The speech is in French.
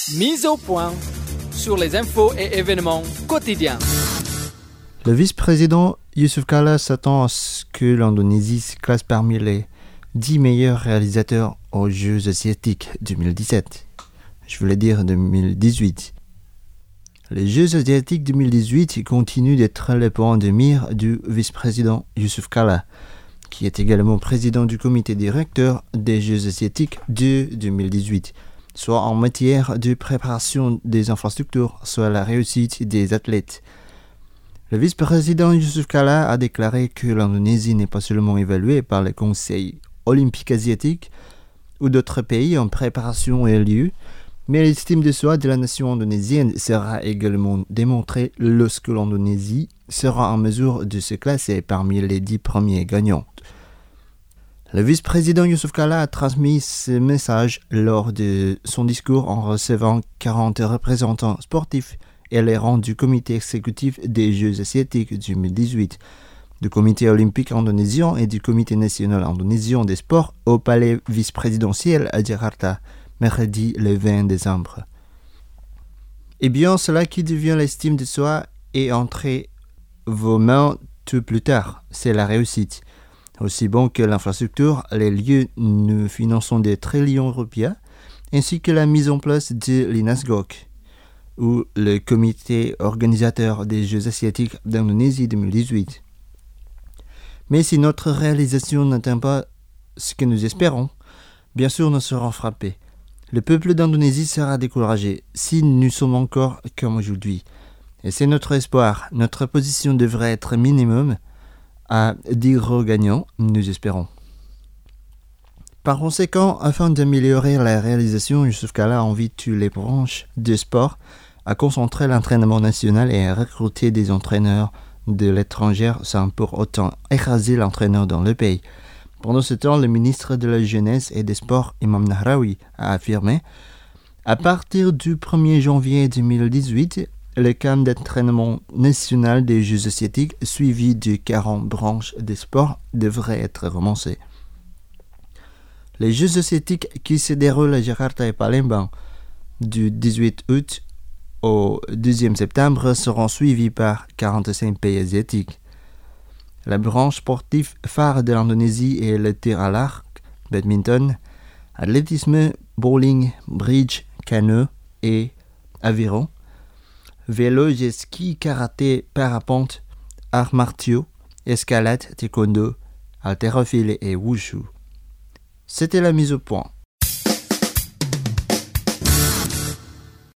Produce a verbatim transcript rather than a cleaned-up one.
Mise au point sur les infos et événements quotidiens. Le vice-président Yusuf Kala s'attend à ce que l'Indonésie se classe parmi les dix meilleurs réalisateurs aux Jeux asiatiques deux mille dix-sept. Je voulais dire deux mille dix-huit. Les Jeux asiatiques deux mille dix-huit continuent d'être le point de mire du vice-président Yusuf Kala, qui est également président du comité directeur des Jeux asiatiques de deux mille dix-huit, soit en matière de préparation des infrastructures, soit la réussite des athlètes. Le vice-président Yusuf Kala a déclaré que l'Indonésie n'est pas seulement évaluée par le Conseil olympique asiatique ou d'autres pays en préparation ait lieu, mais l'estime de soi de la nation indonésienne sera également démontrée lorsque l'Indonésie sera en mesure de se classer parmi les dix premiers gagnants. Le vice-président Yusuf Kala a transmis ce message lors de son discours en recevant quarante représentants sportifs et les rangs du comité exécutif des Jeux asiatiques deux mille dix-huit, du comité olympique indonésien et du comité national indonésien des sports au palais vice-présidentiel à Jakarta, mercredi le vingt décembre. Eh bien, cela qui devient l'estime de soi est entre vos mains tout plus tard, c'est la réussite. Aussi bon que l'infrastructure, les lieux, nous finançons des trillions européens, ainsi que la mise en place de l'INASGOC, ou le comité organisateur des Jeux asiatiques d'Indonésie deux mille dix-huit. Mais si notre réalisation n'atteint pas ce que nous espérons, bien sûr nous serons frappés. Le peuple d'Indonésie sera découragé si nous sommes encore comme aujourd'hui. Et c'est notre espoir. Notre position devrait être minimum à dix gros gagnants, nous espérons. Par conséquent, afin d'améliorer la réalisation, Yusuf Kala invite toutes les branches de sport à concentrer l'entraînement national et à recruter des entraîneurs de l'étranger sans pour autant écraser l'entraîneur dans le pays. Pendant ce temps, le ministre de la Jeunesse et des Sports, Imam Nahrawi, a affirmé « À partir du premier janvier deux mille dix-huit, le camp d'entraînement national des Jeux asiatiques, suivi de quarante branches de sport, devrait être recommencé. » Les Jeux asiatiques qui se déroulent à Jakarta et Palembang du dix-huit août au douze septembre seront suivis par quarante-cinq pays asiatiques. La branche sportive phare de l'Indonésie est le tir à l'arc, badminton, athlétisme, bowling, bridge, canoë et aviron, vélo, jet ski, karaté, parapente, arts martiaux, escalade, taekwondo, haltérophilie et wushu. C'était la mise au point.